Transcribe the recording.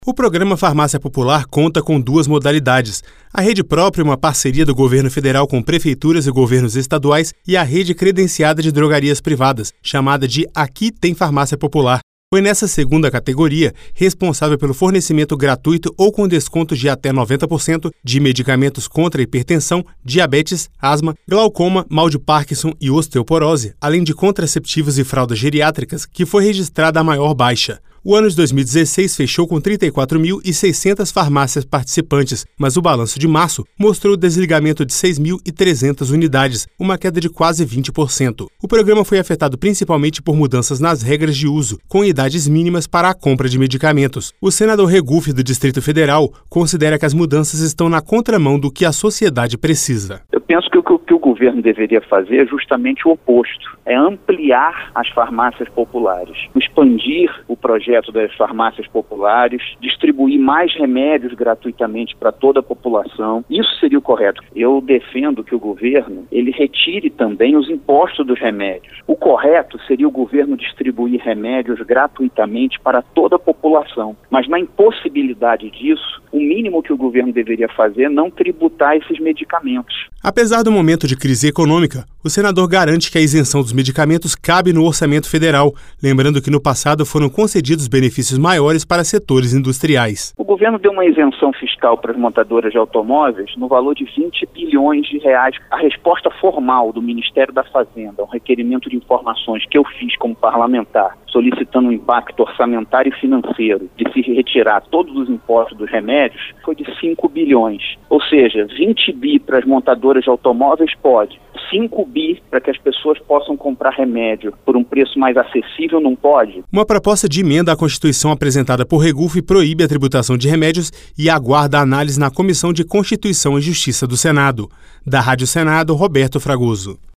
O programa Farmácia Popular conta com duas modalidades: a rede própria, uma parceria do governo federal com prefeituras e governos estaduais, e a rede credenciada de drogarias privadas, chamada de Aqui Tem Farmácia Popular. Foi nessa segunda categoria, responsável pelo fornecimento gratuito ou com descontos de até 90% de medicamentos contra hipertensão, diabetes, asma, glaucoma, mal de Parkinson e osteoporose, além de contraceptivos e fraldas geriátricas, que foi registrada a maior baixa. O ano de 2016 fechou com 34.600 farmácias participantes, mas o balanço de março mostrou o desligamento de 6.300 unidades, uma queda de quase 20%. O programa foi afetado principalmente por mudanças nas regras de uso, com idades mínimas para a compra de medicamentos. O senador Regufe, do Distrito Federal, considera que as mudanças estão na contramão do que a sociedade precisa. Eu penso que o que o governo deveria fazer é justamente o oposto, é ampliar as farmácias populares, expandir o projeto das farmácias populares, distribuir mais remédios gratuitamente para toda a população. Isso seria o correto. Eu defendo que o governo ele retire também os impostos dos remédios. O correto seria o governo distribuir remédios gratuitamente para toda a população. Mas na impossibilidade disso, o mínimo que o governo deveria fazer é não tributar esses medicamentos. Apesar do momento de crise econômica, o senador garante que a isenção dos medicamentos cabe no orçamento federal, lembrando que no passado foram concedidos benefícios maiores para setores industriais. O governo deu uma isenção fiscal para as montadoras de automóveis no valor de 20 bilhões de reais. A resposta formal do Ministério da Fazenda, um requerimento de informações que eu fiz como parlamentar, solicitando um impacto orçamentário e financeiro de se retirar todos os impostos dos remédios, foi de 5 bilhões. Ou seja, 20 bi para as montadoras de automóveis pode. 5 bi para que as pessoas possam comprar remédio por um preço mais acessível não pode. Uma proposta de emenda à Constituição apresentada por Regufe proíbe a tributação de remédios e aguarda a análise na Comissão de Constituição e Justiça do Senado. Da Rádio Senado, Roberto Fragoso.